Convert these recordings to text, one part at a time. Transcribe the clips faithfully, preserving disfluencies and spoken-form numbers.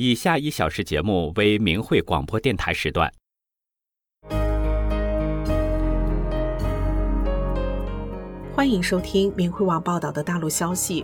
以下一小时节目为明慧广播电台时段。 欢迎收听明慧网报道的大陆消息。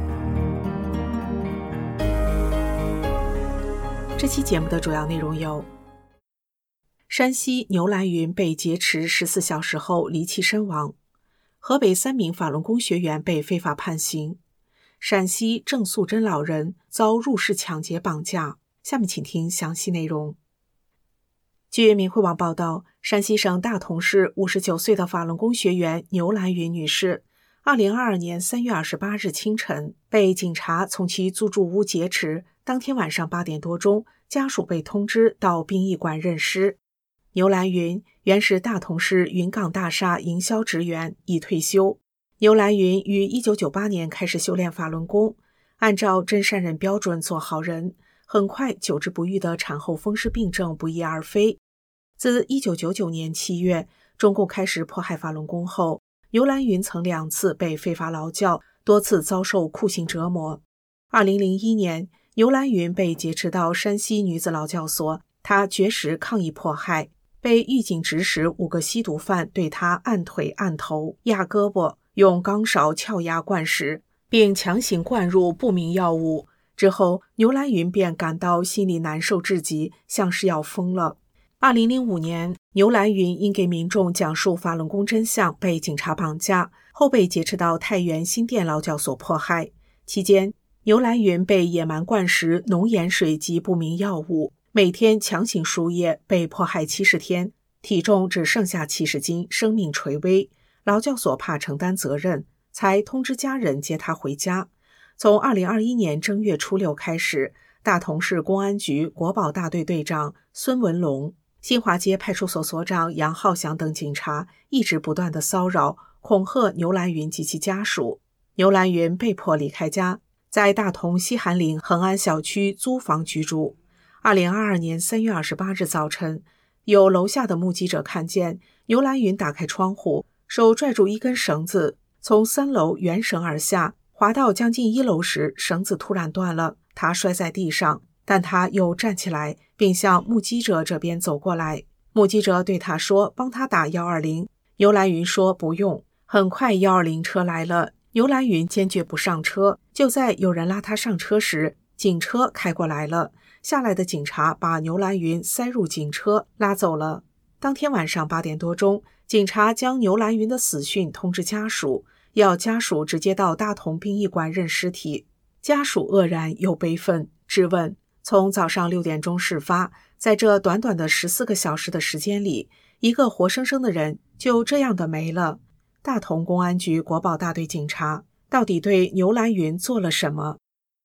这期节目的主要内容有：山西牛栏云被劫持十四小时后离奇身亡；河北三名法轮功学员被非法判刑；陕西郑素贞老人遭入室抢劫绑架。下面请听详细内容。据明慧网报道，山西省大同市五十九岁的法轮功学员牛栏云女士，二零二二年三月二十八日清晨被警察从其租住屋劫持，当天晚上八点多钟，家属被通知到殡仪馆认尸。牛栏云原是大同市云岗大厦营销职员，已退休。牛栏云于一九九八年开始修炼法轮功，按照真善人标准做好人，很快久治不愈的产后风湿病症不翼而飞。自一九九九年七月，中共开始迫害法轮功后，牛栏云曾两次被非法劳教，多次遭受酷刑折磨。二零零一年，牛栏云被劫持到山西女子劳教所，她绝食抗议迫害，被狱警指使五个吸毒犯对她按腿按头压胳膊，用钢勺撬压灌食，并强行灌入不明药物。之后，牛栏云便感到心里难受至极，像是要疯了。二零零五年，牛栏云因给民众讲述法轮功真相被警察绑架，后被劫持到太原新店劳教所迫害。期间，牛栏云被野蛮灌食浓盐水及不明药物，每天强行输液，被迫害七十天，体重只剩下七十斤，生命垂危。劳教所怕承担责任，才通知家人接他回家。从二零二一年正月初六开始，大同市公安局国保大队队长孙文龙、新华街派出所所长杨浩祥等警察一直不断的骚扰、恐吓牛栏云及其家属。牛栏云被迫离开家，在大同西韩岭恒安小区租房居住。二零二二年三月二十八日早晨，有楼下的目击者看见牛栏云打开窗户，手拽住一根绳子，从三楼原绳而下，滑到将近一楼时，绳子突然断了，他摔在地上，但他又站起来，并向目击者这边走过来。目击者对他说帮他打一二零，牛栏云说不用。很快一二零车来了，牛栏云坚决不上车。就在有人拉他上车时，警车开过来了，下来的警察把牛栏云塞入警车拉走了。当天晚上八点多钟，警察将牛栏云的死讯通知家属，要家属直接到大同殡仪馆认尸体。家属愕然又悲愤，质问：从早上六点钟事发，在这短短的十四个小时的时间里，一个活生生的人就这样的没了。大同公安局国保大队警察到底对牛栏云做了什么？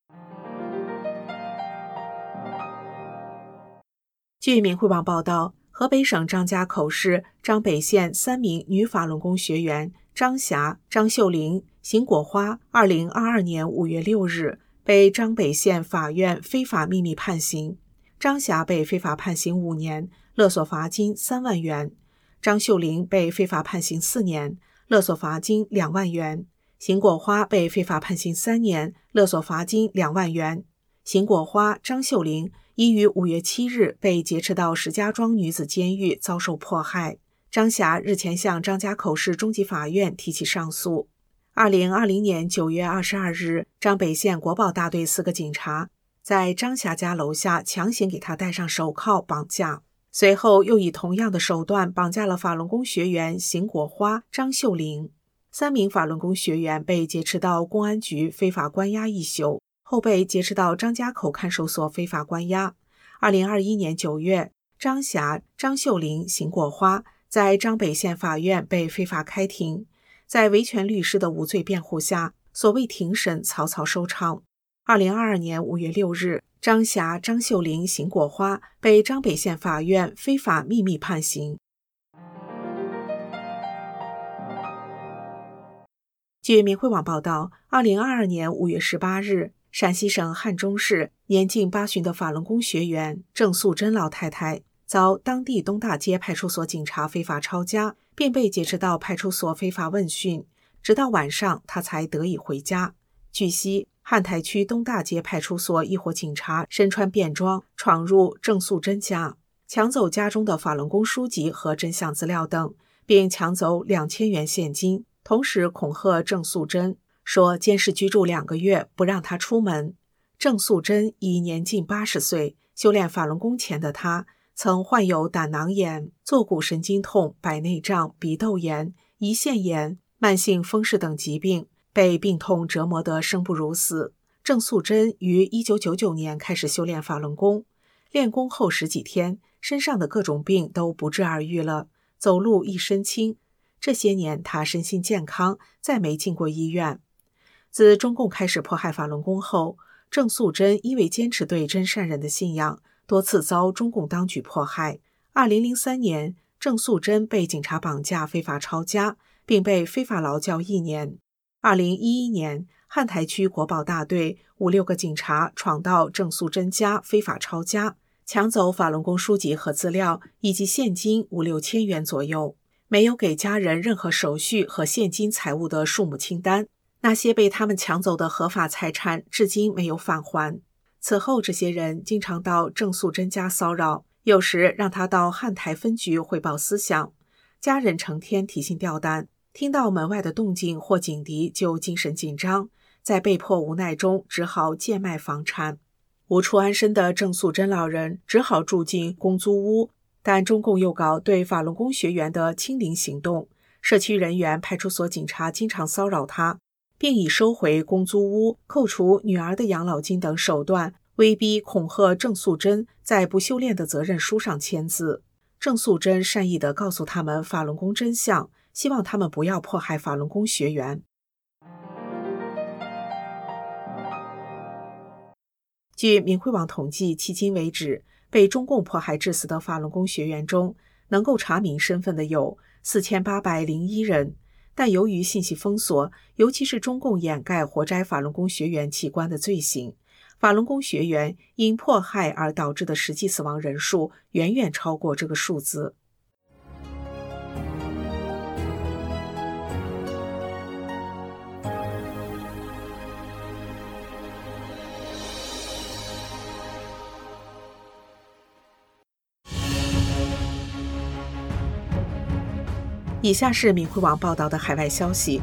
据明慧网报道，河北省张家口市张北县三名女法轮功学员张霞、张秀玲、邢果花，二零二二年五月六日被张北县法院非法秘密判刑。张霞被非法判刑五年，勒索罚金三万元；张秀玲被非法判刑四年，勒索罚金两万元；邢果花被非法判刑三年，勒索罚金两万元。邢果花、张秀玲已于五月七日被劫持到石家庄女子监狱遭受迫害。张霞日前向张家口市中级法院提起上诉。二零二零年九月二十二日，张北县国保大队四个警察在张霞家楼下强行给她戴上手铐绑架，随后又以同样的手段绑架了法轮功学员邢果花、张秀玲。三名法轮功学员被劫持到公安局非法关押一宿，后被劫持到张家口看守所非法关押。二零二一年九月，张霞、张秀玲、邢果花在张北县法院被非法开庭，在维权律师的无罪辩护下，所谓庭审草草收场。二零二二年五月六日，张霞、张秀玲、邢果花被张北县法院非法秘密判刑。据明慧网报道，二零二二年五月十八日，陕西省汉中市年近八旬的法轮功学员郑素贞老太太遭当地东大街派出所警察非法抄家，并被劫持到派出所非法问讯，直到晚上她才得以回家。据悉， 汉台区东大街派出所一伙警察身穿便装闯入郑素贞家，抢走家中的法轮功书籍和真相资料等，并抢走两千元现金，同时恐吓郑素贞说监视居住两个月，不让她出门。郑素贞已年近八十岁，修炼法轮功前的她曾患有胆囊炎、坐骨神经痛、白内障、鼻窦炎、胰腺炎、慢性风湿等疾病，被病痛折磨得生不如死。郑素贞于一九九九年开始修炼法轮功，练功后十几天，身上的各种病都不治而愈了，走路一身轻。这些年她身心健康，再没进过医院。自中共开始迫害法轮功后，郑素贞因为坚持对真善忍的信仰，多次遭中共当局迫害。二零零三年，郑素贞被警察绑架非法抄家，并被非法劳教一年。二零一一年，汉台区国保大队五六个警察闯到郑素贞家非法抄家，抢走法轮功书籍和资料，以及现金五六千元左右，没有给家人任何手续和现金财物的数目清单。那些被他们抢走的合法财产至今没有返还。此后，这些人经常到郑素贞家骚扰，有时让他到汉台分局汇报思想。家人成天提心吊胆，听到门外的动静或警笛就精神紧张，在被迫无奈中只好贱卖房产。无处安身的郑素贞老人只好住进公租屋，但中共又搞对法轮功学员的清零行动，社区人员、派出所警察经常骚扰他，并以收回公租屋、扣除女儿的养老金等手段威逼恐吓郑素贞在不修炼的责任书上签字。郑素贞善意地告诉他们法轮功真相，希望他们不要迫害法轮功学员。据明慧网统计，迄今为止，被中共迫害致死的法轮功学员中，能够查明身份的有四千八百零一人。但由于信息封锁，尤其是中共掩盖活摘法轮功学员器官的罪行，法轮功学员因迫害而导致的实际死亡人数远远超过这个数字。以下是明慧网报道的海外消息，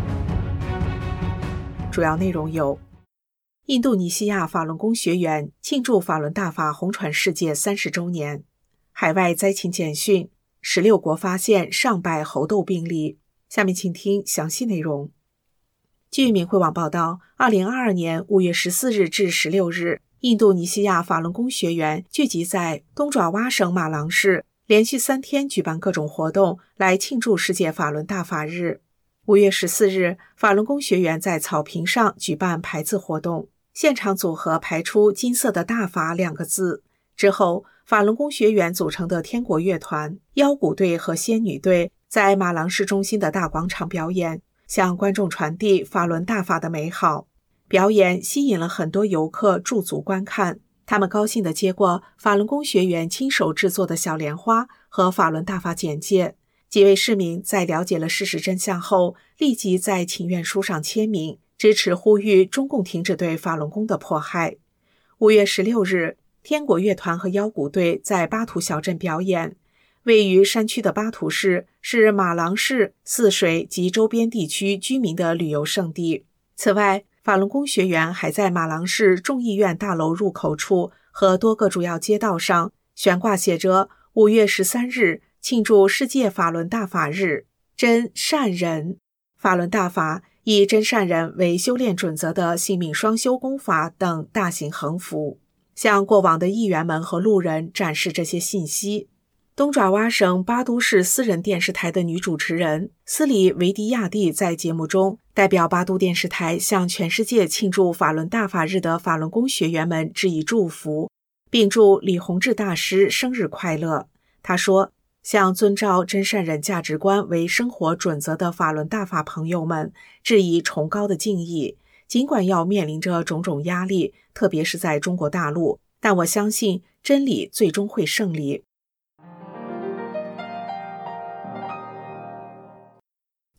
主要内容有：印度尼西亚法轮功学员庆祝法轮大法红传世界三十周年；海外灾情简讯，十六国发现上百猴痘病例。下面请听详细内容。据明慧网报道，二零二二年五月十四日至十六日，印度尼西亚法轮功学员聚集在东爪哇省马郎市，连续三天举办各种活动来庆祝世界法轮大法日。五月十四日，法轮功学员在草坪上举办排字活动，现场组合排出金色的大法两个字。之后，法轮功学员组成的天国乐团、腰鼓队和仙女队在马郎市中心的大广场表演，向观众传递法轮大法的美好。表演吸引了很多游客驻足观看，他们高兴地接过法轮功学员亲手制作的小莲花和法轮大法简介。几位市民在了解了事实真相后，立即在请愿书上签名，支持呼吁中共停止对法轮功的迫害。五月十六日，天国乐团和腰鼓队在巴图小镇表演。位于山区的巴图市是马郎市、泗水及周边地区居民的旅游胜地。此外，法轮功学员还在马郎市众议院大楼入口处和多个主要街道上悬挂写着五月十三日庆祝世界法轮大法日，真善忍。法轮大法以真善忍为修炼准则的性命双修功法等大型横幅，向过往的议员们和路人展示这些信息。东爪哇省巴都市私人电视台的女主持人斯里维迪亚蒂在节目中代表巴都电视台向全世界庆祝法轮大法日的法轮功学员们致以祝福，并祝李洪志大师生日快乐。他说，向遵照真善忍价值观为生活准则的法轮大法朋友们致以崇高的敬意。尽管要面临着种种压力，特别是在中国大陆，但我相信真理最终会胜利。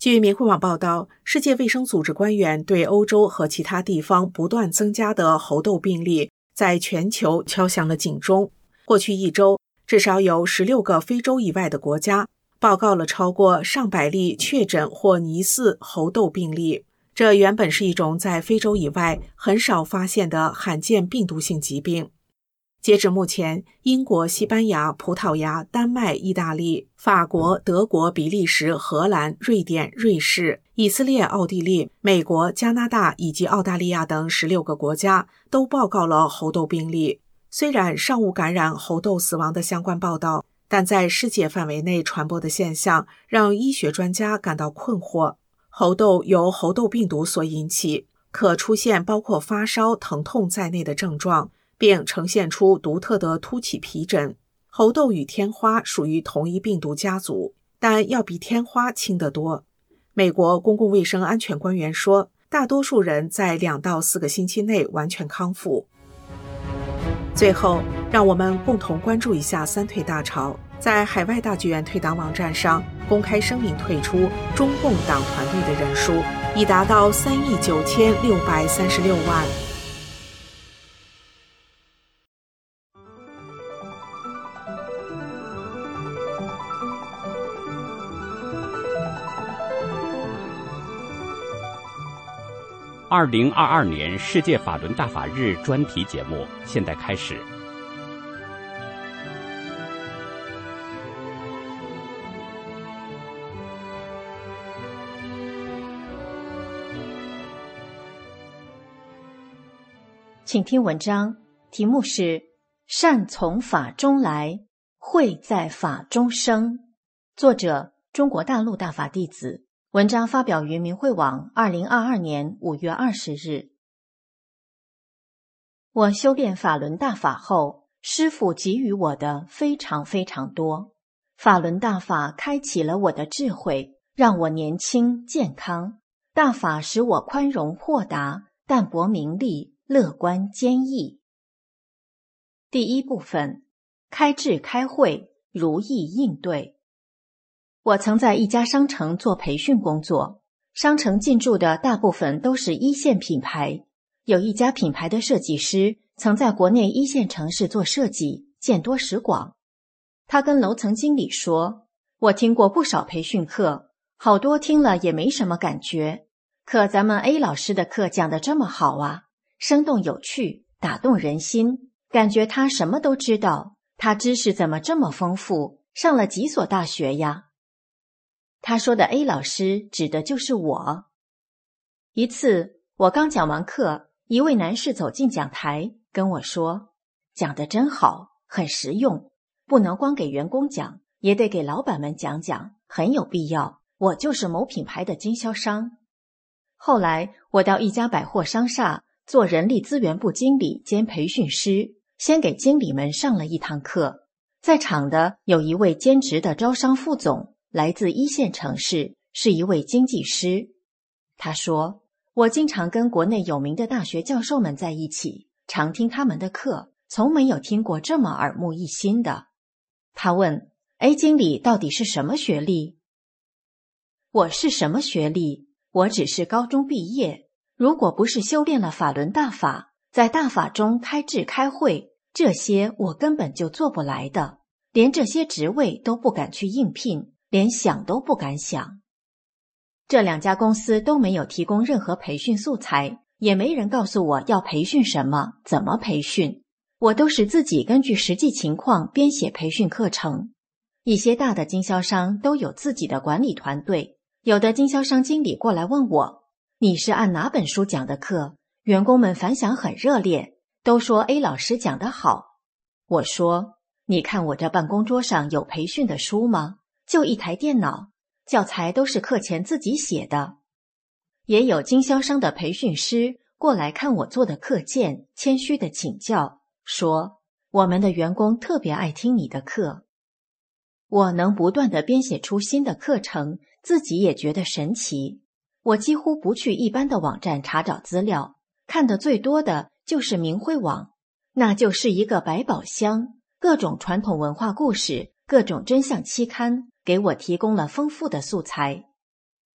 据明慧网报道，世界卫生组织官员对欧洲和其他地方不断增加的猴痘病例在全球敲响了警钟。过去一周，至少有十六个非洲以外的国家报告了超过上百例确诊或疑似猴痘病例。这原本是一种在非洲以外很少发现的罕见病毒性疾病。截至目前，英国、西班牙、葡萄牙、丹麦、意大利、法国、德国、比利时、荷兰、瑞典、瑞士、以色列、奥地利、美国、加拿大以及澳大利亚等十六个国家都报告了猴痘病例。虽然尚无感染猴痘死亡的相关报道，但在世界范围内传播的现象让医学专家感到困惑。猴痘由猴痘病毒所引起，可出现包括发烧、疼痛在内的症状，并呈现出独特的凸起皮疹。猴痘与天花属于同一病毒家族，但要比天花轻得多。美国公共卫生安全官员说，大多数人在两到四个星期内完全康复。最后，让我们共同关注一下三退大潮。在海外大剧院退党网站上公开声明退出中共党团队的人数已达到三亿九千六百三十六万。 二零二二年世界法轮大法日专题节目现在开始。 请听文章，题目是善从法中来，慧在法中生，作者中国大陆大法弟子，文章发表于明慧网二零二二年五月二十日。我修炼法轮大法后，师父给予我的非常非常多。法轮大法开启了我的智慧，让我年轻健康。大法使我宽容豁达，淡泊名利，乐观坚毅。第一部分，开智开慧，如意应对。我曾在一家商城做培训工作，商城进驻的大部分都是一线品牌。有一家品牌的设计师曾在国内一线城市做设计，见多识广。他跟楼层经理说，我听过不少培训课，好多听了也没什么感觉，可咱们 A 老师的课讲得这么好啊，生动有趣，打动人心，感觉他什么都知道，他知识怎么这么丰富，上了几所大学呀？他说的 A 老师指的就是我。一次，我刚讲完课，一位男士走进讲台跟我说，讲得真好，很实用，不能光给员工讲，也得给老板们讲讲，很有必要，我就是某品牌的经销商。后来我到一家百货商厦做人力资源部经理兼培训师，先给经理们上了一堂课。在场的有一位兼职的招商副总，来自一线城市，是一位经济师。他说，我经常跟国内有名的大学教授们在一起，常听他们的课，从没有听过这么耳目一新的。他问 A 经理到底是什么学历？我是什么学历？我只是高中毕业，如果不是修炼了法轮大法，在大法中开智开慧，这些我根本就做不来的，连这些职位都不敢去应聘，连想都不敢想。这两家公司都没有提供任何培训素材，也没人告诉我要培训什么，怎么培训，我都是自己根据实际情况编写培训课程。一些大的经销商都有自己的管理团队，有的经销商经理过来问我，你是按哪本书讲的课？员工们反响很热烈，都说 A 老师讲得好。我说，你看我这办公桌上有培训的书吗？就一台电脑，教材都是课前自己写的。也有经销商的培训师过来看我做的课件，谦虚地请教，说我们的员工特别爱听你的课。我能不断地编写出新的课程，自己也觉得神奇。我几乎不去一般的网站查找资料，看的最多的就是明慧网，那就是一个百宝箱，各种传统文化故事，各种真相期刊，给我提供了丰富的素材。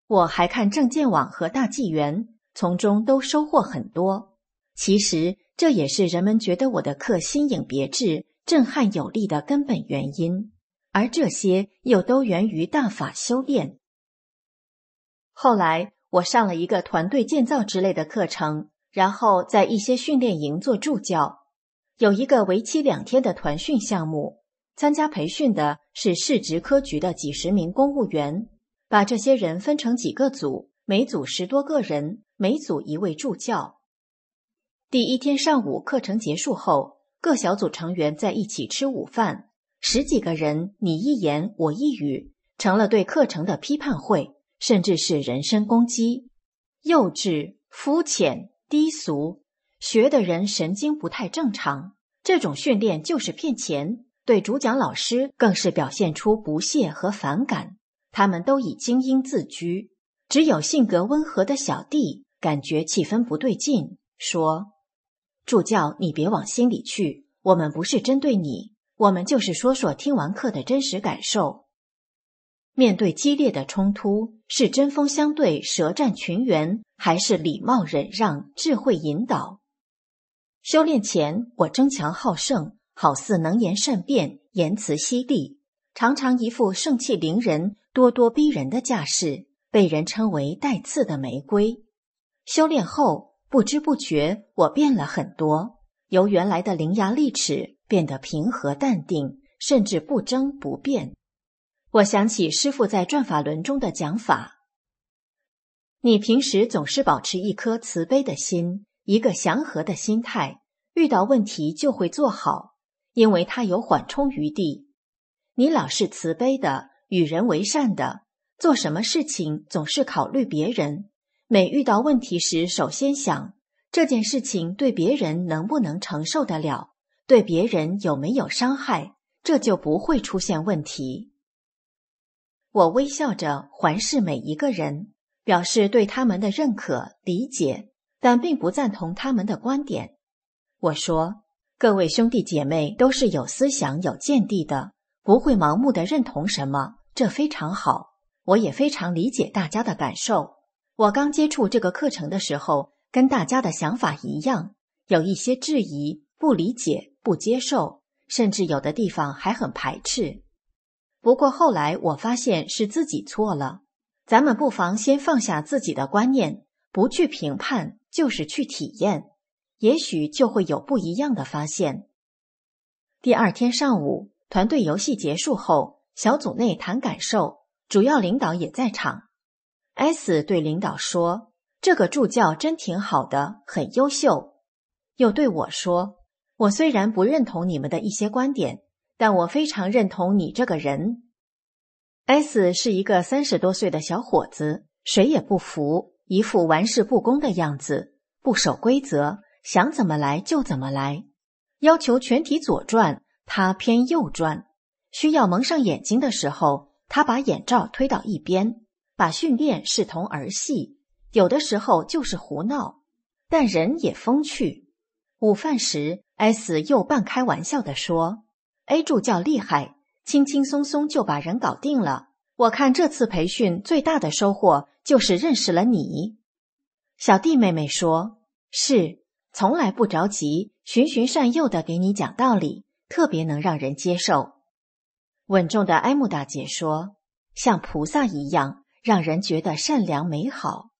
我还看证件网和大纪元，从中都收获很多。其实这也是人们觉得我的课新颖别致、震撼有力的根本原因，而这些又都源于大法修炼。后来我上了一个团队建造之类的课程，然后在一些训练营做助教。有一个为期两天的团训项目，参加培训的是市直科局的几十名公务员，把这些人分成几个组，每组十多个人，每组一位助教。第一天上午课程结束后，各小组成员在一起吃午饭，十几个人你一言我一语，成了对课程的批判会，甚至是人身攻击。幼稚、肤浅、低俗，学的人神经不太正常，这种训练就是骗钱，对主讲老师更是表现出不屑和反感。他们都以精英自居，只有性格温和的小弟感觉气氛不对劲，说：助教，你别往心里去，我们不是针对你，我们就是说说听完课的真实感受。面对激烈的冲突，是针锋相对、舌战群员，还是礼貌忍让、智慧引导？修炼前，我争强好胜，好似能言善辩，言辞犀利，常常一副盛气凌人、咄咄逼人的架势，被人称为带刺的玫瑰。修炼后，不知不觉我变了很多，由原来的伶牙俐齿变得平和淡定，甚至不争不辩。我想起师父在转法轮中的讲法：你平时总是保持一颗慈悲的心，一个祥和的心态，遇到问题就会做好，因为它有缓冲余地。你老是慈悲的，与人为善的，做什么事情总是考虑别人，每遇到问题时首先想，这件事情对别人能不能承受得了，对别人有没有伤害，这就不会出现问题。我微笑着环视每一个人，表示对他们的认可、理解，但并不赞同他们的观点。我说，各位兄弟姐妹都是有思想、有见地的，不会盲目的认同什么，这非常好。我也非常理解大家的感受。我刚接触这个课程的时候，跟大家的想法一样，有一些质疑、不理解、不接受，甚至有的地方还很排斥。不过后来我发现是自己错了，咱们不妨先放下自己的观念，不去评判，就是去体验，也许就会有不一样的发现。第二天上午，团队游戏结束后，小组内谈感受，主要领导也在场。S 对领导说，这个助教真挺好的，很优秀。又对我说，我虽然不认同你们的一些观点，但我非常认同你这个人。S 是一个三十多岁的小伙子，谁也不服，一副玩世不恭的样子，不守规则，想怎么来就怎么来，要求全体左转，他偏右转，需要蒙上眼睛的时候，他把眼罩推到一边，把训练视同儿戏，有的时候就是胡闹，但人也风趣。午饭时 S 又半开玩笑地说， A 助教厉害，轻轻松松就把人搞定了，我看这次培训最大的收获就是认识了你。小弟妹妹说，是，从来不着急，循循善诱地给你讲道理，特别能让人接受。稳重的埃木大姐说，像菩萨一样，让人觉得善良美好。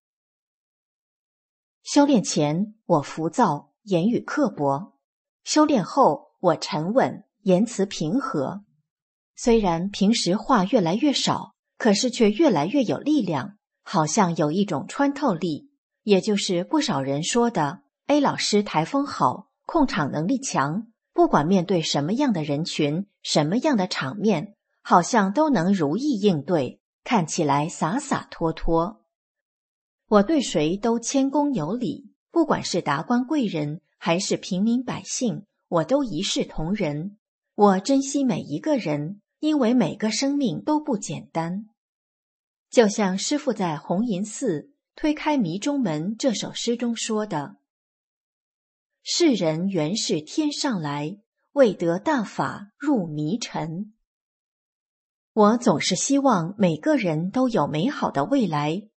修炼前，我浮躁，言语刻薄；修炼后，我沉稳，言辞平和。虽然平时话越来越少，可是却越来越有力量，好像有一种穿透力，也就是不少人说的 A 老师台风好，控场能力强，不管面对什么样的人群，什么样的场面，好像都能如意应对，看起来洒洒脱脱。我对谁都谦恭有礼，不管是达官贵人还是平民百姓，我都一视同仁。我珍惜每一个人，因为每个生命都不简单。就像师父在红银寺推开迷中门这首诗中说的，世人原是天上来，未得大法入迷尘。我总是希望每个人都有美好的未来，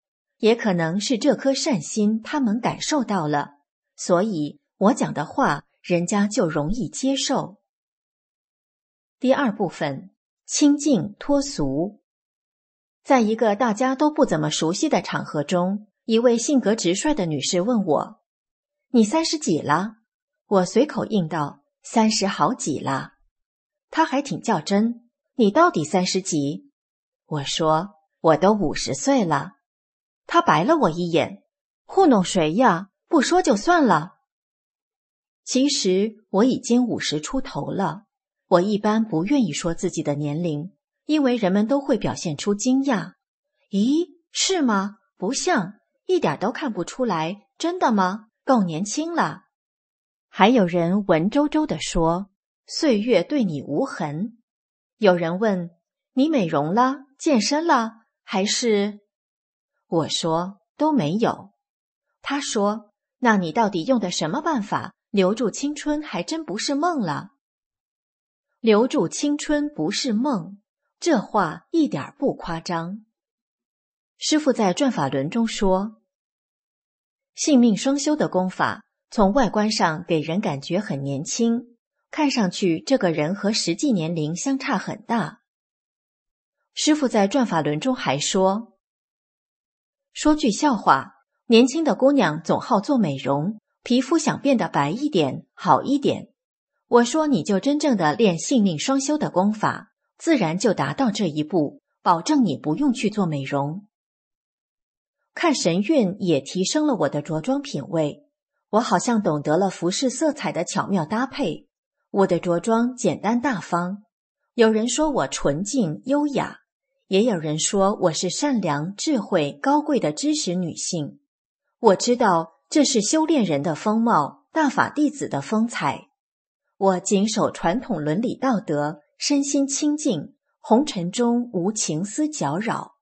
也可能是这颗善心他们感受到了，所以我讲的话人家就容易接受。第二部分，清净脱俗。在一个大家都不怎么熟悉的场合中，一位性格直率的女士问我：你三十几了？我随口应道：三十好几了。她还挺较真：你到底三十几？我说：我都五十岁了。她白了我一眼：糊弄谁呀？不说就算了。其实我已经五十出头了。我一般不愿意说自己的年龄，因为人们都会表现出惊讶。咦，是吗？不像，一点都看不出来，真的吗？够年轻了。还有人文绉绉地说，岁月对你无痕。有人问，你美容了，健身了，还是？我说，都没有。他说，那你到底用的什么办法，留住青春还真不是梦了。留住青春不是梦，这话一点不夸张。师父在转法轮中说，性命双修的功法从外观上给人感觉很年轻，看上去这个人和实际年龄相差很大。师父在转法轮中还说，说句笑话，年轻的姑娘总好做美容，皮肤想变得白一点，好一点。我说你就真正的练性命双修的功法，自然就达到这一步，保证你不用去做美容。看神韵也提升了我的着装品味，我好像懂得了服饰色彩的巧妙搭配。我的着装简单大方，有人说我纯净优雅，也有人说我是善良、智慧、高贵的知识女性。我知道这是修炼人的风貌，大法弟子的风采。我谨守传统伦理道德，身心清净，红尘中无情丝搅扰。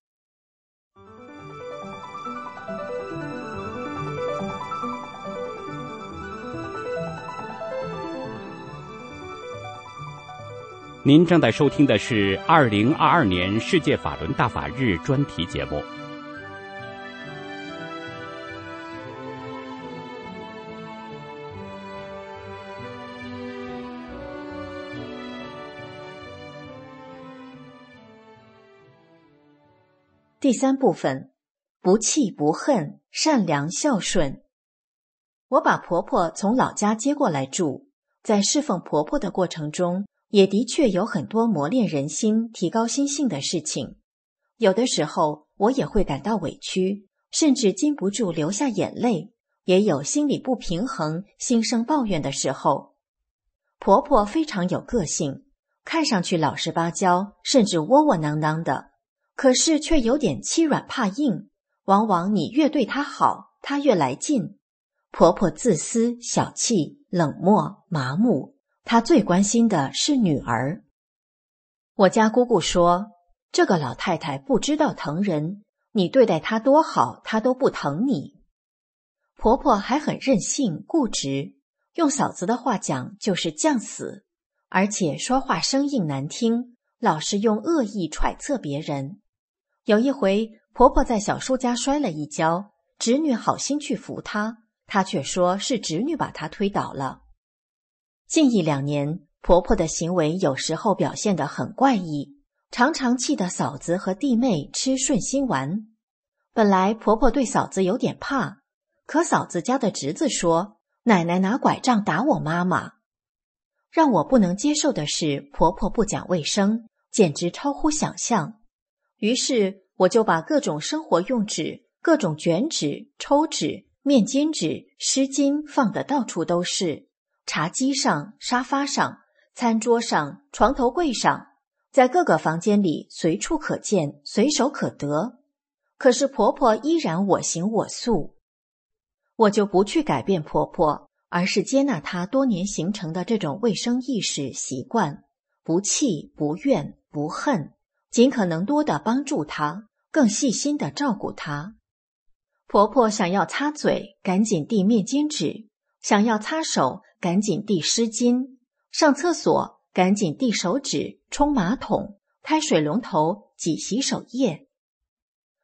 您正在收听的是二零二二年世界法轮大法日专题节目。 第三部分，不气不恨，善良孝顺。我把婆婆从老家接过来住，在侍奉婆婆的过程中，也的确有很多磨练人心、提高心性的事情。有的时候我也会感到委屈，甚至禁不住流下眼泪，也有心里不平衡、心生抱怨的时候。婆婆非常有个性，看上去老实巴交，甚至窝窝囊囊的，可是却有点欺软怕硬，往往你越对她好，她越来劲。婆婆自私、小气、冷漠、麻木，她最关心的是女儿。我家姑姑说，这个老太太不知道疼人，你对待她多好，她都不疼你。婆婆还很任性、固执，用嫂子的话讲就是犟死，而且说话生硬难听，老是用恶意揣测别人。有一回，婆婆在小叔家摔了一跤，侄女好心去扶她，她却说是侄女把她推倒了。近一两年，婆婆的行为有时候表现得很怪异，常常气得嫂子和弟妹吃顺心丸。本来婆婆对嫂子有点怕，可嫂子家的侄子说，奶奶拿拐杖打我妈妈。让我不能接受的是，婆婆不讲卫生，简直超乎想象。于是我就把各种生活用纸、各种卷纸、抽纸、面巾纸、湿巾放得到处都是，茶几上、沙发上、餐桌上、床头柜上，在各个房间里随处可见，随手可得。可是婆婆依然我行我素。我就不去改变婆婆，而是接纳她多年形成的这种卫生意识习惯，不气、不怨、不恨，尽可能多地帮助她，更细心地照顾她。婆婆想要擦嘴，赶紧递面巾纸；想要擦手，赶紧递湿巾；上厕所，赶紧递手纸、冲马桶、开水龙头、挤洗手液。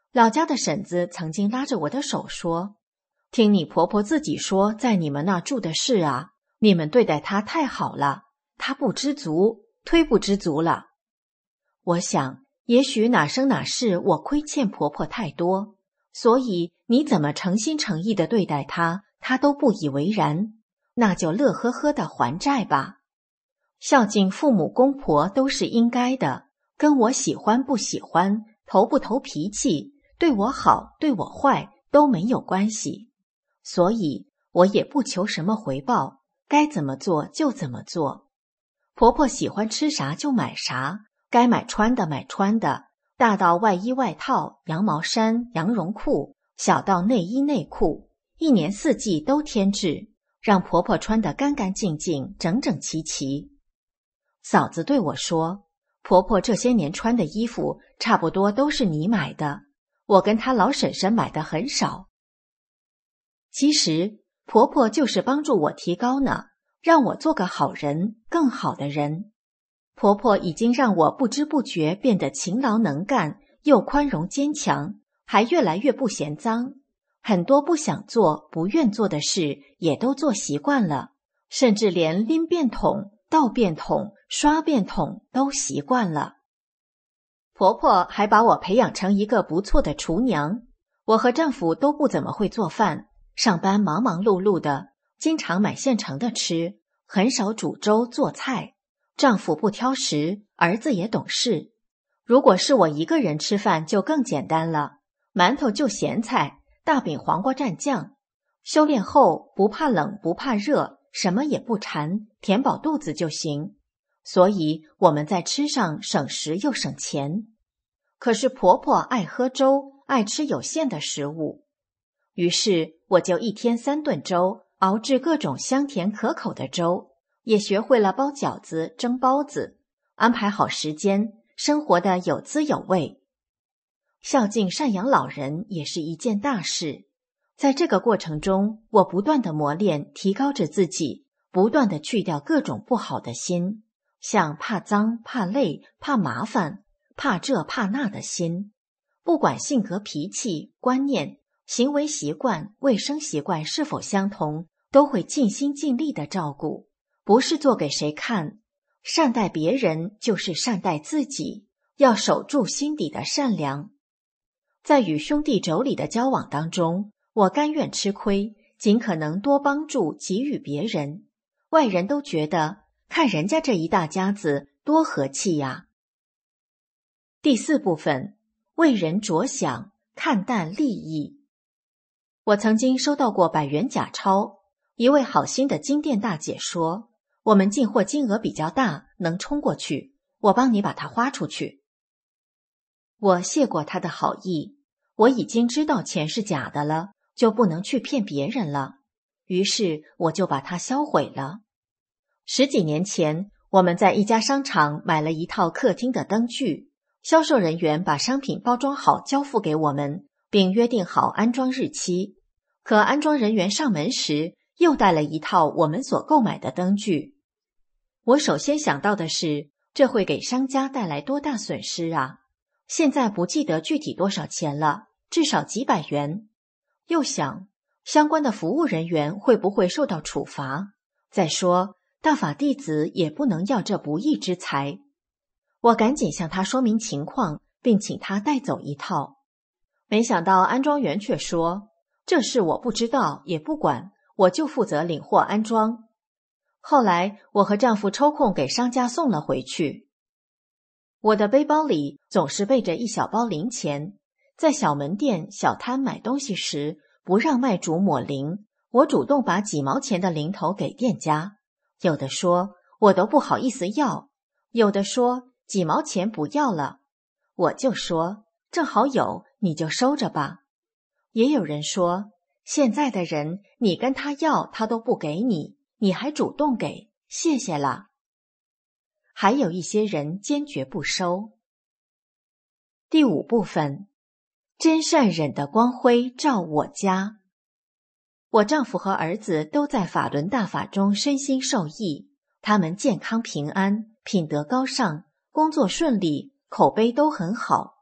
老家的婶子曾经拉着我的手说，听你婆婆自己说在你们那住的事啊，你们对待她太好了，她不知足，忒不知足了。我想也许哪生哪世我亏欠婆婆太多，所以你怎么诚心诚意地对待她，她都不以为然，那就乐呵呵地还债吧。孝敬父母公婆都是应该的，跟我喜欢不喜欢，投不投脾气，对我好对我坏都没有关系，所以我也不求什么回报，该怎么做就怎么做。婆婆喜欢吃啥就买啥，该买穿的买穿的，大到外衣外套、羊毛衫、羊绒裤，小到内衣内裤，一年四季都添置，让婆婆穿得干干净净、整整齐齐。嫂子对我说，婆婆这些年穿的衣服差不多都是你买的，我跟她老婶婶买的很少。其实婆婆就是帮助我提高呢，让我做个好人，更好的人。婆婆已经让我不知不觉变得勤劳能干，又宽容坚强，还越来越不嫌脏。很多不想做、不愿做的事也都做习惯了，甚至连拎便桶、倒便桶、刷便桶都习惯了。婆婆还把我培养成一个不错的厨娘。我和丈夫都不怎么会做饭，上班忙忙碌碌的，经常买现成的吃，很少煮粥做菜。丈夫不挑食，儿子也懂事。如果是我一个人吃饭就更简单了，馒头就咸菜，大饼黄瓜蘸酱。修炼后不怕冷不怕热，什么也不馋，填饱肚子就行。所以我们在吃上省时又省钱。可是婆婆爱喝粥，爱吃有馅的食物，于是我就一天三顿粥，熬制各种香甜可口的粥，也学会了包饺子、蒸包子，安排好时间，生活的有滋有味。孝敬赡养老人也是一件大事，在这个过程中，我不断地磨练，提高着自己，不断地去掉各种不好的心，像怕脏、怕累、怕麻烦、怕这怕那的心。不管性格脾气、观念、行为习惯、卫生习惯是否相同，都会尽心尽力地照顾，不是做给谁看。善待别人就是善待自己，要守住心底的善良。在与兄弟妯娌的交往当中，我甘愿吃亏，尽可能多帮助给予别人。外人都觉得看人家这一大家子多和气呀。第四部分，为人着想，看淡利益。我曾经收到过百元假钞，一位好心的金店大姐说，我们进货金额比较大，能冲过去，我帮你把它花出去。我谢过她的好意，我已经知道钱是假的了，就不能去骗别人了，于是我就把它销毁了。十几年前，我们在一家商场买了一套客厅的灯具，销售人员把商品包装好交付给我们，并约定好安装日期。可安装人员上门时，又带了一套我们所购买的灯具。我首先想到的是，这会给商家带来多大损失啊！现在不记得具体多少钱了，至少几百元。又想，相关的服务人员会不会受到处罚？再说，大法弟子也不能要这不义之财。我赶紧向他说明情况，并请他带走一套。没想到安装员却说，这事我不知道，也不管，我就负责领货安装。后来我和丈夫抽空给商家送了回去。我的背包里总是备着一小包零钱，在小门店、小摊买东西时，不让卖主抹零，我主动把几毛钱的零头给店家。有的说我都不好意思要，有的说几毛钱不要了，我就说正好有，你就收着吧。也有人说，现在的人你跟他要他都不给你，你还主动给，谢谢啦。还有一些人坚决不收。第五部分，真善忍的光辉照我家。我丈夫和儿子都在法轮大法中身心受益，他们健康平安，品德高尚，工作顺利，口碑都很好。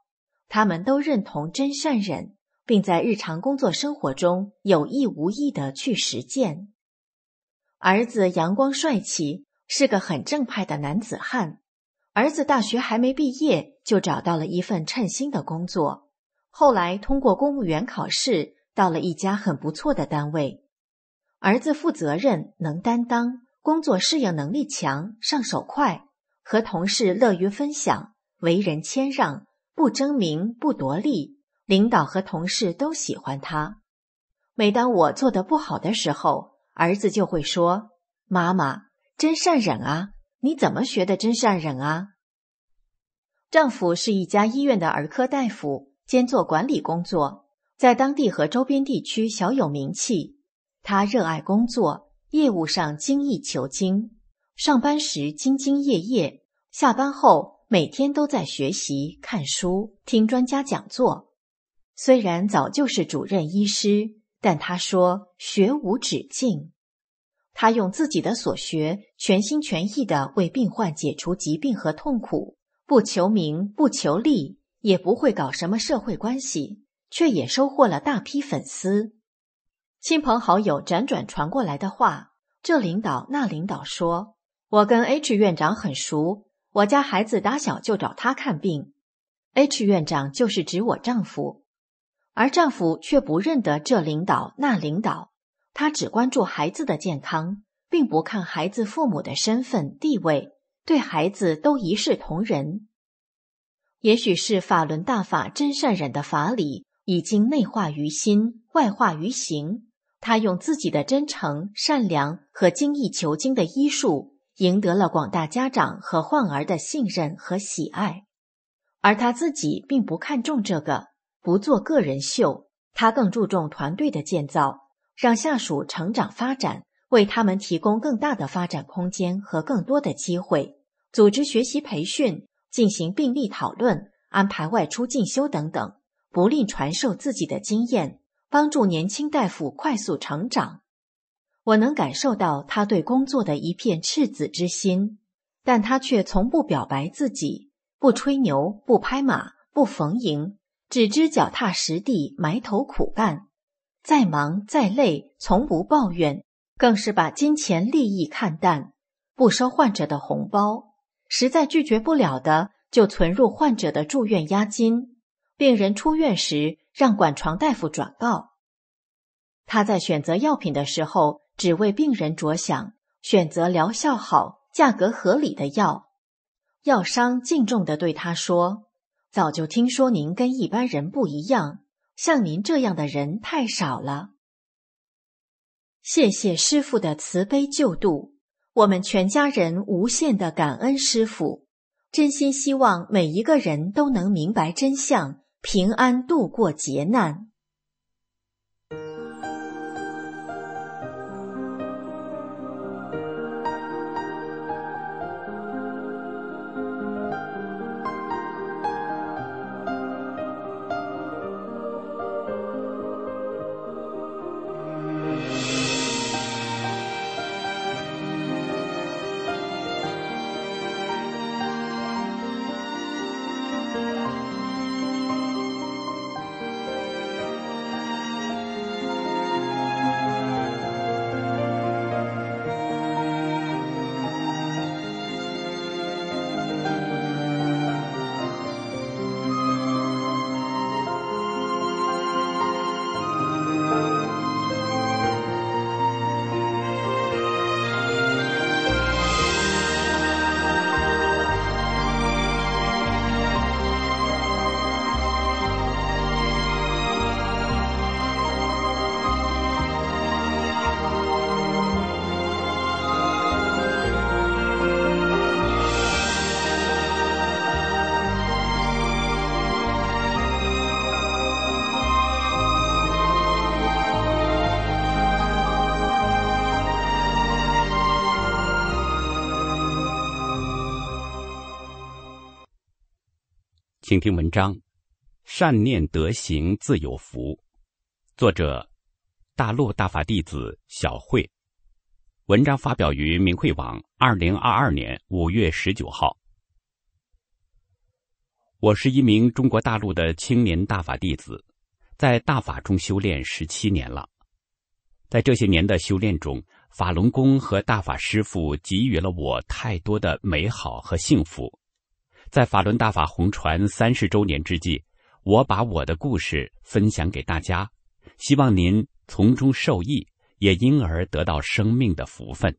他们都认同真善忍，并在日常工作生活中有意无意地去实践。儿子阳光帅气，是个很正派的男子汉。儿子大学还没毕业就找到了一份称心的工作，后来通过公务员考试到了一家很不错的单位。儿子负责任，能担当，工作适应能力强，上手快，和同事乐于分享，为人谦让，不争名不夺利，领导和同事都喜欢他。每当我做得不好的时候，儿子就会说：妈妈，真善忍啊，你怎么学的真善忍啊？丈夫是一家医院的儿科大夫，兼做管理工作，在当地和周边地区小有名气。他热爱工作，业务上精益求精，上班时兢兢业业，下班后每天都在学习、看书、听专家讲座。虽然早就是主任医师，但他说学无止境。他用自己的所学全心全意地为病患解除疾病和痛苦，不求名不求利，也不会搞什么社会关系，却也收获了大批粉丝。亲朋好友辗转传过来的话，这领导那领导说，我跟 H 院长很熟，我家孩子打小就找他看病。 H 院长就是指我丈夫，而丈夫却不认得这领导那领导，他只关注孩子的健康，并不看孩子父母的身份地位，对孩子都一视同仁。也许是法轮大法真善忍的法理已经内化于心，外化于行，他用自己的真诚、善良和精益求精的医术，赢得了广大家长和患儿的信任和喜爱。而他自己并不看重这个，不做个人秀，他更注重团队的建造，让下属成长发展，为他们提供更大的发展空间和更多的机会，组织学习培训，进行病例讨论，安排外出进修等等，不吝传授自己的经验，帮助年轻大夫快速成长。我能感受到他对工作的一片赤子之心，但他却从不表白自己，不吹牛，不拍马，不逢迎，只知脚踏实地，埋头苦干，再忙再累从不抱怨，更是把金钱利益看淡，不收患者的红包，实在拒绝不了的就存入患者的住院押金，病人出院时让管床大夫转告。他在选择药品的时候只为病人着想，选择疗效好、价格合理的药。药商敬重地对他说，早就听说您跟一般人不一样，像您这样的人太少了。谢谢师父的慈悲救度，我们全家人无限的感恩师父，真心希望每一个人都能明白真相，平安度过劫难。 请听文章《善念德行自有福》，作者大陆大法弟子小慧。文章发表于明慧网二零二二年五月十九号。 我是一名中国大陆的青年大法弟子，在大法中修炼十七年了。在这些年的修炼中，法轮功和大法师父给予了我太多的美好和幸福。在法轮大法红传三十周年之际，我把我的故事分享给大家，希望您从中受益，也因而得到生命的福分。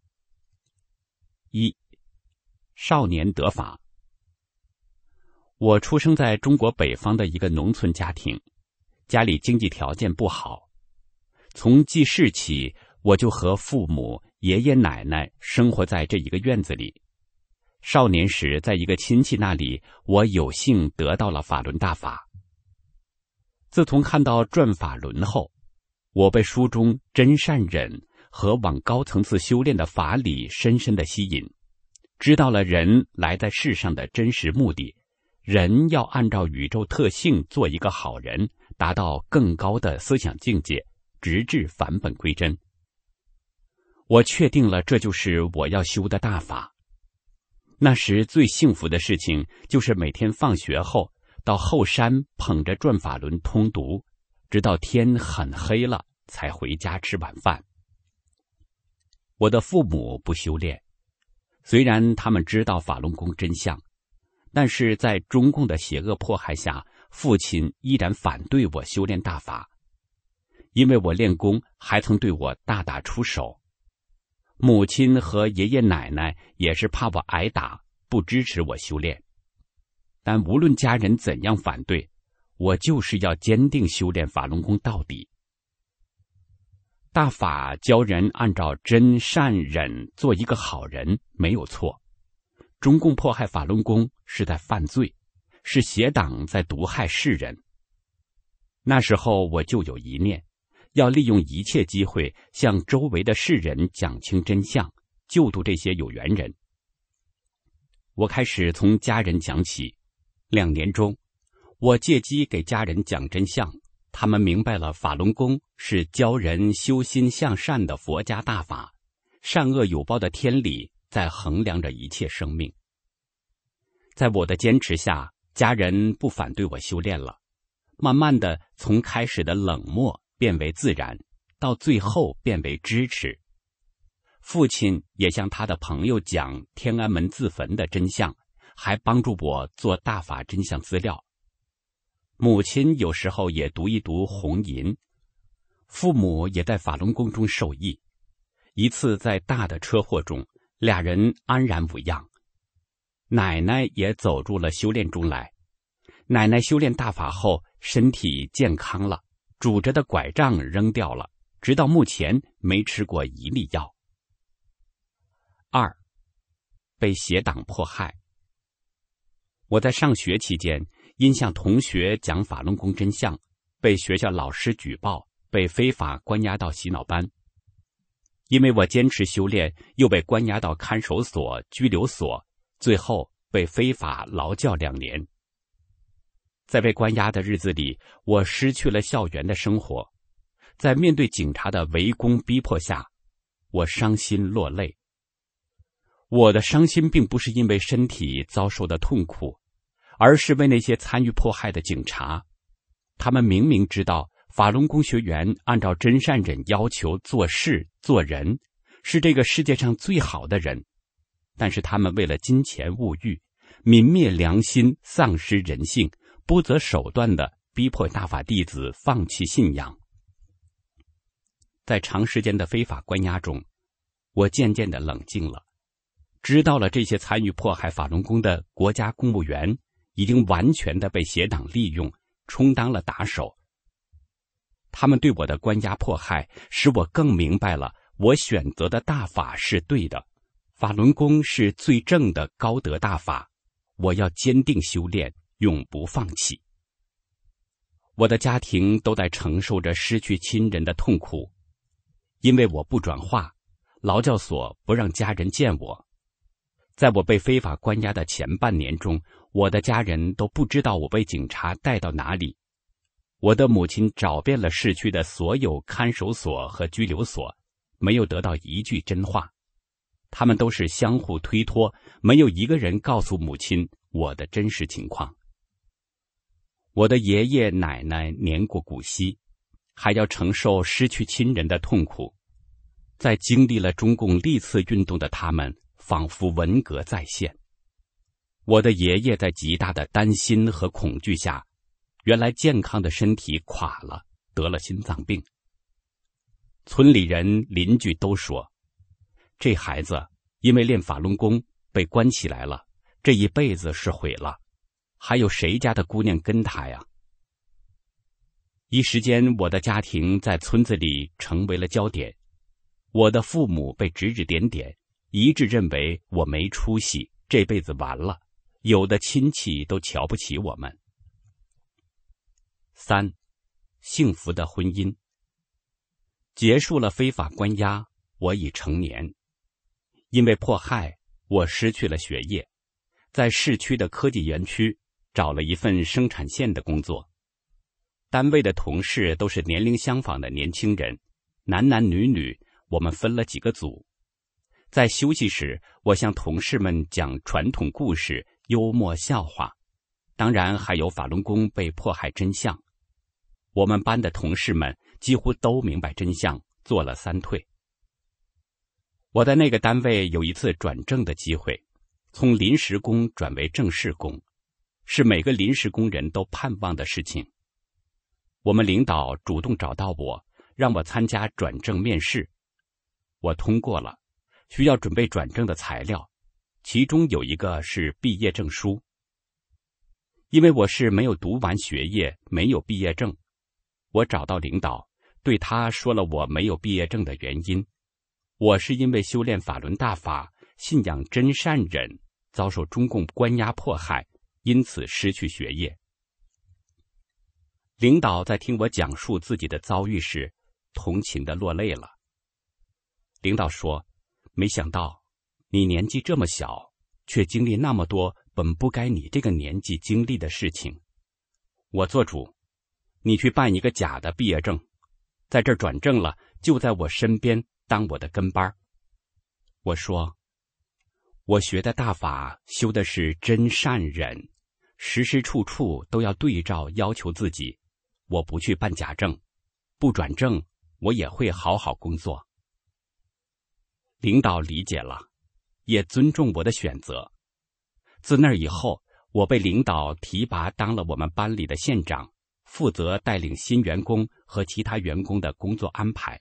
一、少年得法。我出生在中国北方的一个农村家庭，家里经济条件不好。从记事起，我就和父母、爷爷奶奶生活在这一个院子里。少年时，在一个亲戚那里，我有幸得到了法轮大法。自从看到转法轮后，我被书中真善忍和往高层次修炼的法理深深的吸引，知道了人来在世上的真实目的，人要按照宇宙特性做一个好人，达到更高的思想境界，直至返本归真。我确定了这就是我要修的大法。那时最幸福的事情就是每天放学后到后山捧着转法轮通读，直到天很黑了才回家吃晚饭。我的父母不修炼，虽然他们知道法轮功真相，但是在中共的邪恶迫害下，父亲依然反对我修炼大法，因为我练功还曾对我大打出手。母亲和爷爷奶奶也是怕我挨打，不支持我修炼。但无论家人怎样反对，我就是要坚定修炼法轮功到底。大法教人按照真善忍做一个好人，没有错。中共迫害法轮功是在犯罪，是邪党在毒害世人。那时候我就有一念，要利用一切机会向周围的世人讲清真相，救度这些有缘人。我开始从家人讲起，两年中，我借机给家人讲真相，他们明白了法轮功是教人修心向善的佛家大法，善恶有报的天理在衡量着一切生命。在我的坚持下，家人不反对我修炼了，慢慢的从开始的冷漠变为自然，到最后变为支持。父亲也向他的朋友讲天安门自焚的真相，还帮助我做大法真相资料。母亲有时候也读一读红银，父母也在法轮功中受益。一次在大的车祸中，俩人安然无恙。奶奶也走入了修炼中来。奶奶修炼大法后，身体健康了，拄着的拐杖扔掉了，直到目前没吃过一粒药。二，被邪党迫害。我在上学期间，因向同学讲法轮功真相，被学校老师举报，被非法关押到洗脑班。因为我坚持修炼，又被关押到看守所、拘留所，最后被非法劳教两年。在被关押的日子里，我失去了校园的生活。在面对警察的围攻逼迫下，我伤心落泪。我的伤心并不是因为身体遭受的痛苦，而是为那些参与迫害的警察。他们明明知道法轮功学员按照真善忍要求做事做人，是这个世界上最好的人，但是他们为了金钱物欲，泯灭良心，丧失人性，不择手段地逼迫大法弟子放弃信仰。在长时间的非法关押中，我渐渐地冷静了，知道了这些参与迫害法轮功的国家公务员已经完全地被邪党利用，充当了打手。他们对我的关押迫害，使我更明白了我选择的大法是对的，法轮功是最正的高德大法，我要坚定修炼，永不放弃。我的家庭都在承受着失去亲人的痛苦，因为我不转化，劳教所不让家人见我。在我被非法关押的前半年中，我的家人都不知道我被警察带到哪里。我的母亲找遍了市区的所有看守所和拘留所，没有得到一句真话。他们都是相互推脱，没有一个人告诉母亲我的真实情况。 我的爷爷奶奶年过古稀，还要承受失去亲人的痛苦，在经历了中共历次运动的他们，仿佛文革再现。我的爷爷在极大的担心和恐惧下，原来健康的身体垮了，得了心脏病。村里人邻居都说，这孩子因为练法轮功被关起来了，这一辈子是毁了，还有谁家的姑娘跟他呀？一时间，我的家庭在村子里成为了焦点，我的父母被指指点点，一致认为我没出息，这辈子完了，有的亲戚都瞧不起我们。三，幸福的婚姻。结束了非法关押，我已成年。因为迫害，我失去了学业，在市区的科技园区找了一份生产线的工作。单位的同事都是年龄相仿的年轻人，男男女女，我们分了几个组。在休息时，我向同事们讲传统故事、幽默笑话，当然还有法轮功被迫害真相。我们班的同事们几乎都明白真相，做了三退。我在那个单位有一次转正的机会，从临时工转为正式工，是每个临时工人都盼望的事情。我们领导主动找到我，让我参加转正面试。我通过了，需要准备转正的材料，其中有一个是毕业证书。因为我是没有读完学业，没有毕业证，我找到领导，对他说了我没有毕业证的原因。我是因为修炼法轮大法，信仰真善忍，遭受中共关押迫害，因此失去学业。领导在听我讲述自己的遭遇时，同情地落泪了。领导说，没想到你年纪这么小，却经历那么多本不该你这个年纪经历的事情。我做主，你去办一个假的毕业证，在这儿转正了，就在我身边当我的跟班。我说，我学的大法修的是真善忍，时时处处都要对照要求自己，我不去办假证，不转正，我也会好好工作。领导理解了，也尊重我的选择。自那以后，我被领导提拔当了我们班里的县长，负责带领新员工和其他员工的工作安排。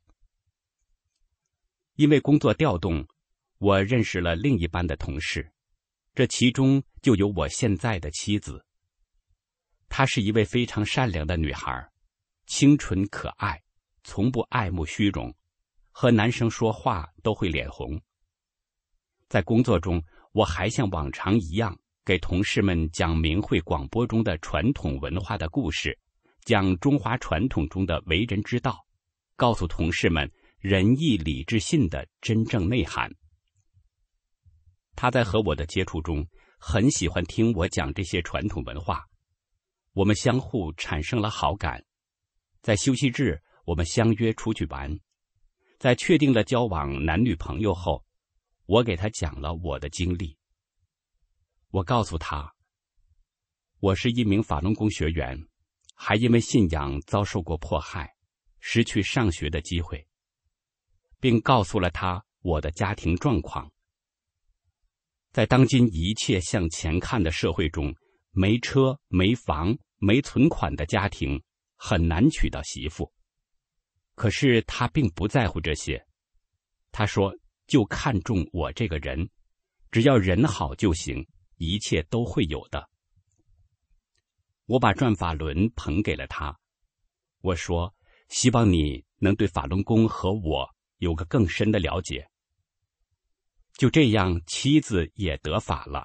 因为工作调动，我认识了另一班的同事，这其中就有我现在的妻子。她是一位非常善良的女孩，清纯可爱，从不爱慕虚荣，和男生说话都会脸红。在工作中，我还像往常一样给同事们讲明慧广播中的传统文化的故事，讲中华传统中的为人之道，告诉同事们仁义礼智信的真正内涵。他在和我的接触中很喜欢听我讲这些传统文化，我们相互产生了好感。在休息日，我们相约出去玩。在确定了交往男女朋友后，我给他讲了我的经历。我告诉他，我是一名法轮功学员，还因为信仰遭受过迫害，失去上学的机会，并告诉了他我的家庭状况。在当今一切向前看的社会中，没车、没房、没存款的家庭很难娶到媳妇。可是他并不在乎这些，他说就看重我这个人，只要人好就行，一切都会有的。我把转法轮捧给了他，我说希望你能对法轮功和我有个更深的了解。就这样，妻子也得法了。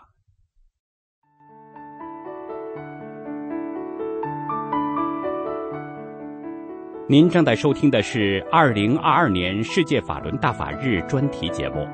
您正在收听的是二零二二年世界法轮大法日专题节目。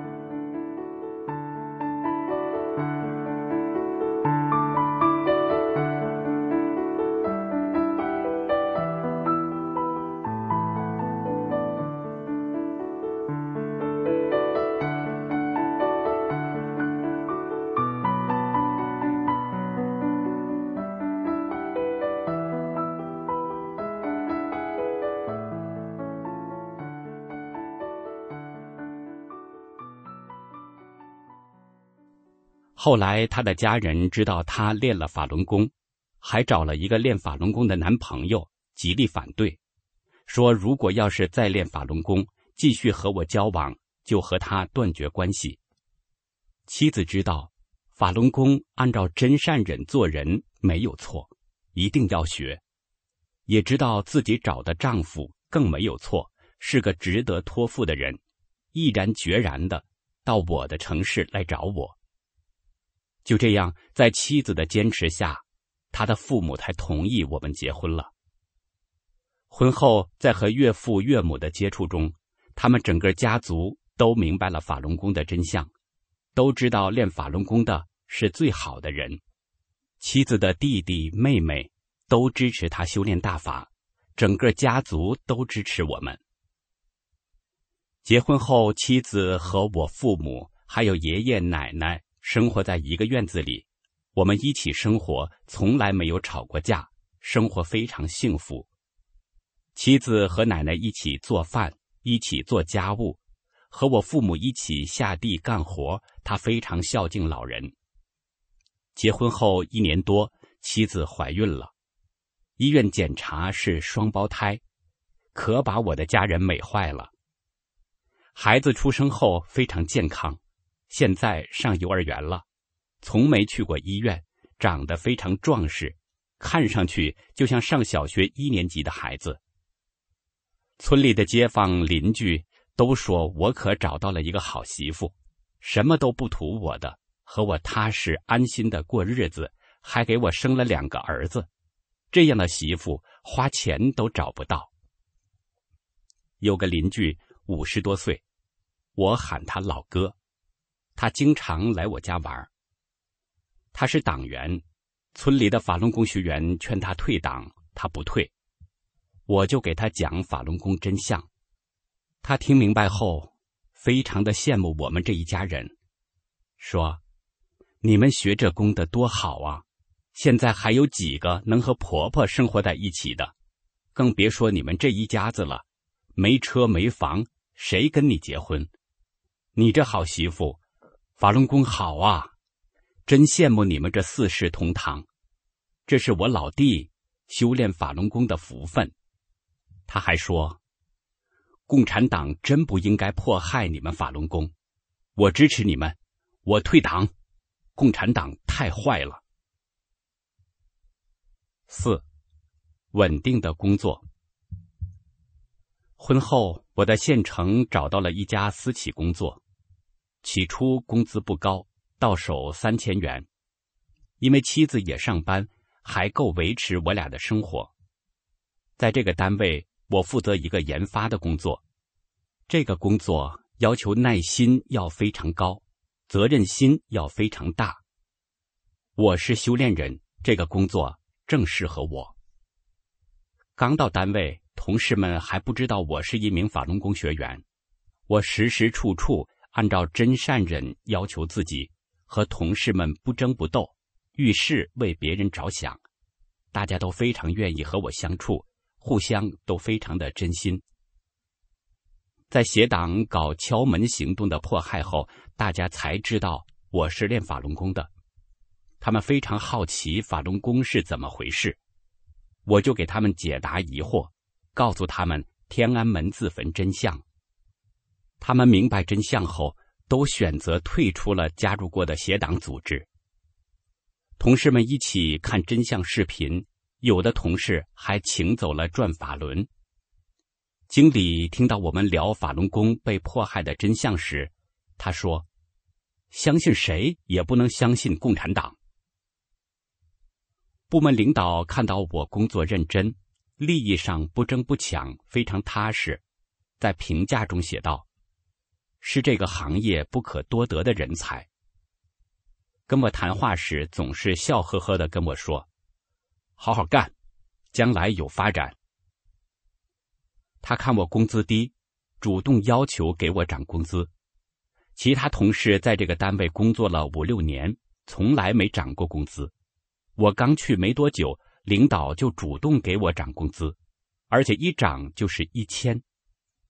后来他的家人知道他练了法轮功，还找了一个练法轮功的男朋友，极力反对，说如果要是再练法轮功，继续和我交往，就和他断绝关系。妻子知道法轮功按照真善忍做人没有错，一定要学，也知道自己找的丈夫更没有错，是个值得托付的人，毅然决然的到我的城市来找我。就这样，在妻子的坚持下，他的父母才同意我们结婚了。婚后，在和岳父岳母的接触中，他们整个家族都明白了法轮功的真相，都知道练法轮功的是最好的人。妻子的弟弟妹妹都支持他修炼大法，整个家族都支持我们。结婚后，妻子和我父母还有爷爷奶奶生活在一个院子里，我们一起生活，从来没有吵过架，生活非常幸福。妻子和奶奶一起做饭，一起做家务，和我父母一起下地干活，她非常孝敬老人。结婚后一年多，妻子怀孕了，医院检查是双胞胎，可把我的家人美坏了。孩子出生后非常健康，现在上幼儿园了，从没去过医院，长得非常壮实，看上去就像上小学一年级的孩子。村里的街坊邻居都说我可找到了一个好媳妇，什么都不图我的，和我踏实安心的过日子，还给我生了两个儿子。这样的媳妇花钱都找不到。有个邻居五十多岁，我喊他老哥，他经常来我家玩。他是党员，村里的法轮功学员劝他退党，他不退。我就给他讲法轮功真相，他听明白后，非常的羡慕我们这一家人，说：“你们学这功的多好啊！现在还有几个能和婆婆生活在一起的，更别说你们这一家子了，没车没房，谁跟你结婚？你这好媳妇，法轮功好啊！真羡慕你们这四世同堂，这是我老弟修炼法轮功的福分。”他还说，共产党真不应该迫害你们法轮功，我支持你们，我退党，共产党太坏了。四，稳定的工作。婚后，我在县城找到了一家私企工作，起初工资不高，到手三千元，因为妻子也上班，还够维持我俩的生活。在这个单位，我负责一个研发的工作，这个工作要求耐心要非常高，责任心要非常大。我是修炼人，这个工作正适合我。刚到单位，同事们还不知道我是一名法轮功学员，我时时处处按照真善忍要求自己，和同事们不争不斗，遇事为别人着想，大家都非常愿意和我相处，互相都非常的真心。在邪党搞敲门行动的迫害后，大家才知道我是练法轮功的，他们非常好奇法轮功是怎么回事，我就给他们解答疑惑，告诉他们天安门自焚真相。他们明白真相后，都选择退出了加入过的邪党组织。同事们一起看真相视频，有的同事还请走了转法轮。经理听到我们聊法轮功被迫害的真相时，他说：“相信谁也不能相信共产党。”部门领导看到我工作认真，利益上不争不抢，非常踏实，在评价中写道：“是这个行业不可多得的人才。”跟我谈话时总是笑呵呵地跟我说：“好好干，将来有发展。”他看我工资低，主动要求给我涨工资。其他同事在这个单位工作了五六年，从来没涨过工资。我刚去没多久，领导就主动给我涨工资，而且一涨就是一千。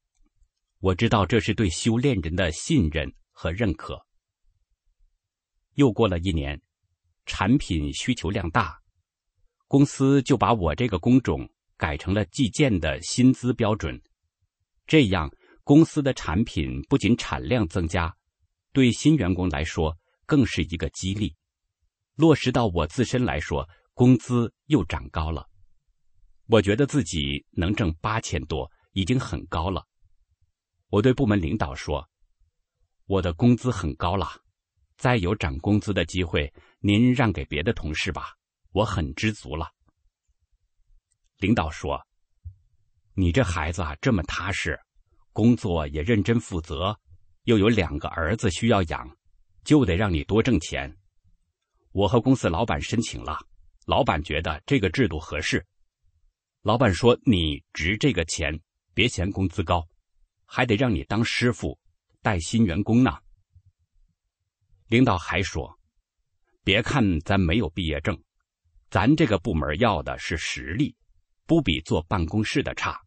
我知道这是对修炼人的信任和认可。 又过了一年，产品需求量大，公司就把我这个工种改成了计件的薪资标准。这样，公司的产品不仅产量增加，对新员工来说更是一个激励。落实到我自身来说，工资又长高了。我觉得自己能挣八千多，已经很高了。我对部门领导说：“我的工资很高了，再有涨工资的机会，您让给别的同事吧，我很知足了。”领导说：“你这孩子啊，这么踏实，工作也认真负责，又有两个儿子需要养，就得让你多挣钱。我和公司老板申请了，老板觉得这个制度合适。老板说你值这个钱，别嫌工资高，还得让你当师傅，带新员工呢。”领导还说：“别看咱没有毕业证，咱这个部门要的是实力，不比坐办公室的差。”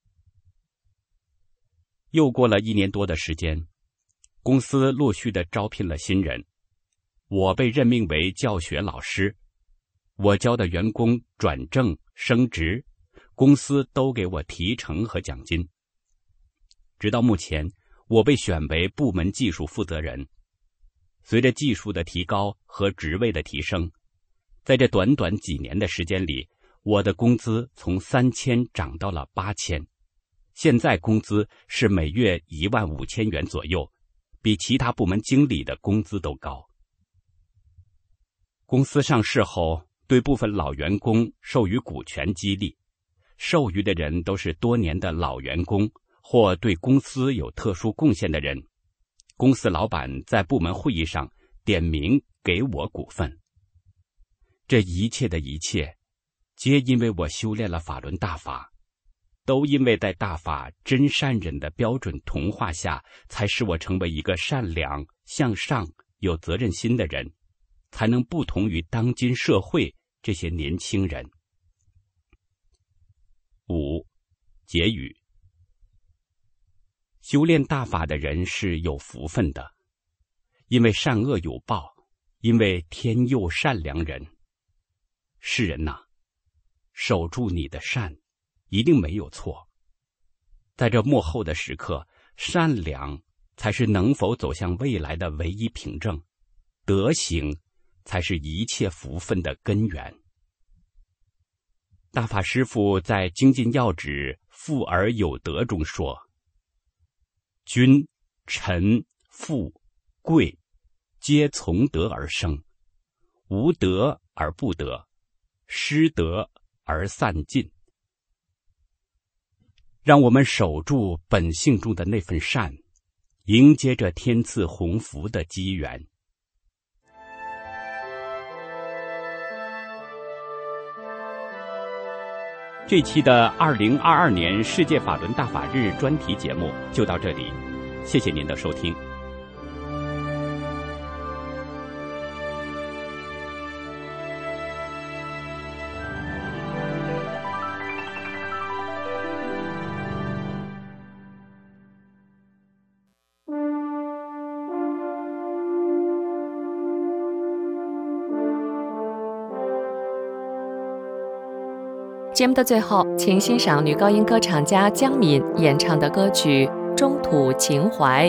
又过了一年多的时间，公司陆续的招聘了新人，我被任命为教学老师，我教的员工转正升职，公司都给我提成和奖金。直到目前，我被选为部门技术负责人。随着技术的提高和职位的提升，在这短短几年的时间里，我的工资从三千涨到了八千，现在工资是每月一万五千元左右，比其他部门经理的工资都高。公司上市后，对部分老员工授予股权激励，授予的人都是多年的老员工或对公司有特殊贡献的人。公司老板在部门会议上点名给我股份。这一切的一切，皆因为我修炼了法轮大法，都因为在大法真善忍的标准同化下，才使我成为一个善良、向上、有责任心的人，才能不同于当今社会这些年轻人。五、结语。修炼大法的人是有福分的，因为善恶有报，因为天佑善良人。世人呐，守住你的善，一定没有错。在这末后的时刻，善良才是能否走向未来的唯一凭证，德行才是一切福分的根源。大法师父在《精进要旨富而有德》中说：“君、臣、富、贵，皆从德而生，无德而不得，失德而散尽。”让我们守住本性中的那份善，迎接着天赐鸿福的机缘。这期的二零二二年世界法轮大法日专题节目就到这里，谢谢您的收听。 节目的最后，请欣赏女高音歌唱家江敏演唱的歌曲《中土情怀》。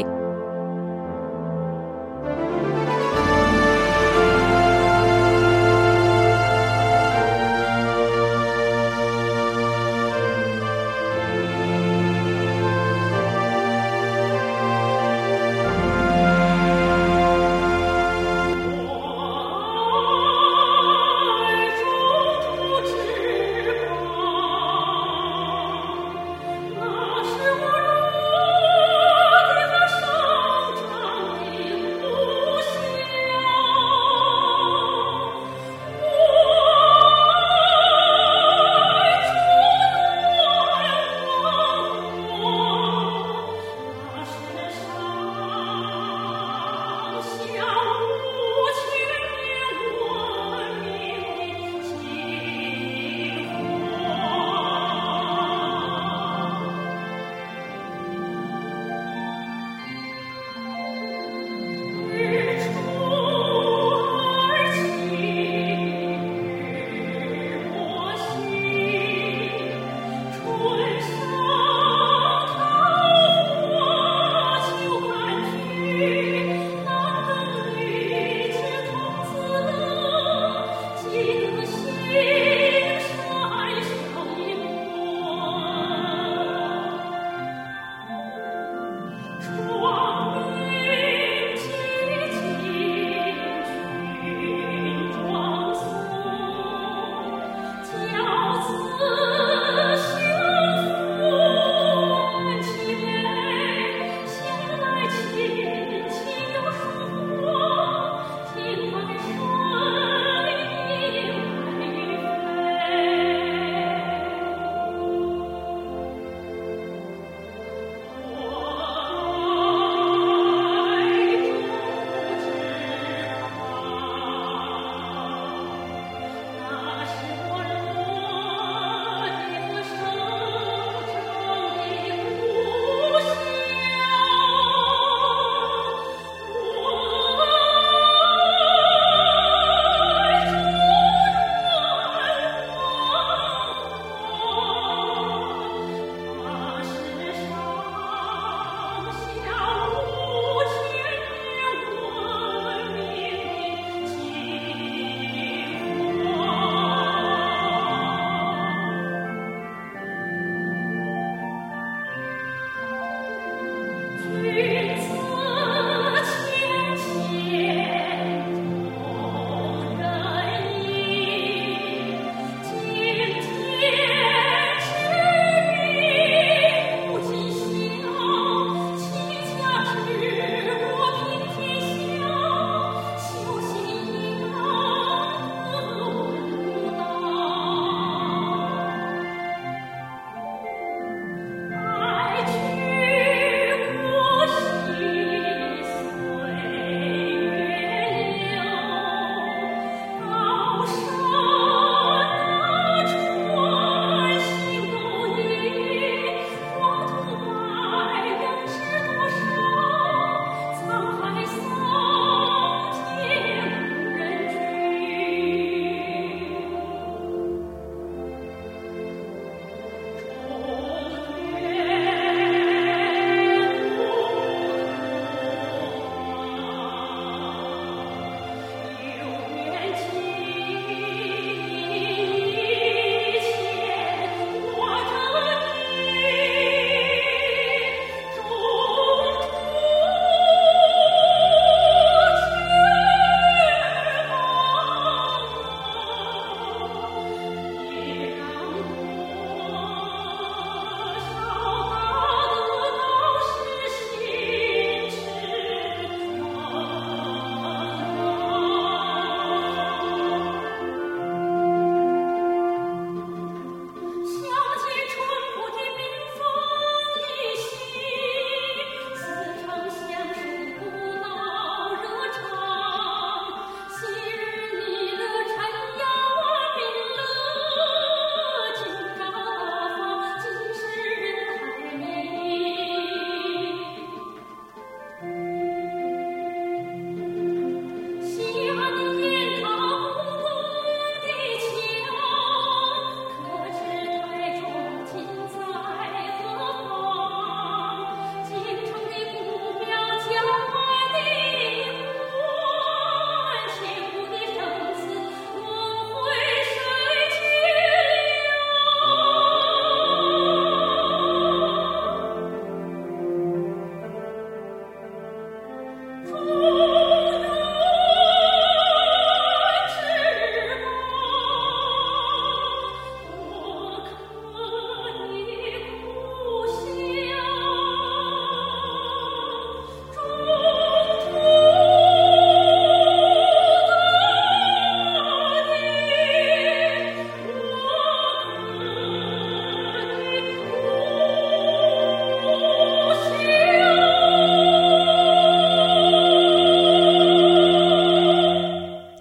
是我如何的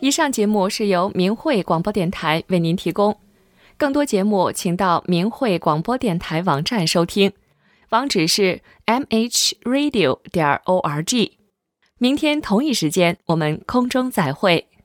以上节目是由明慧广播电台为您提供，更多节目请到明慧广播电台网站收听，网址是 m h radio 点 org。明天同一时间我们空中再会。